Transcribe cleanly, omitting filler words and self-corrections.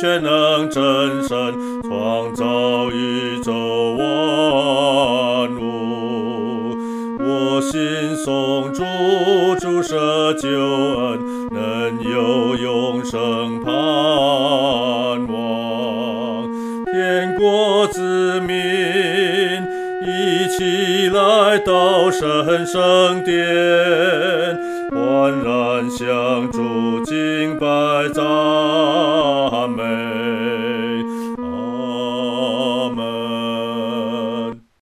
全能真神，创造宇宙万物。我心颂主，主舍救恩，能有永生盼望。天国子民一起来到神圣殿，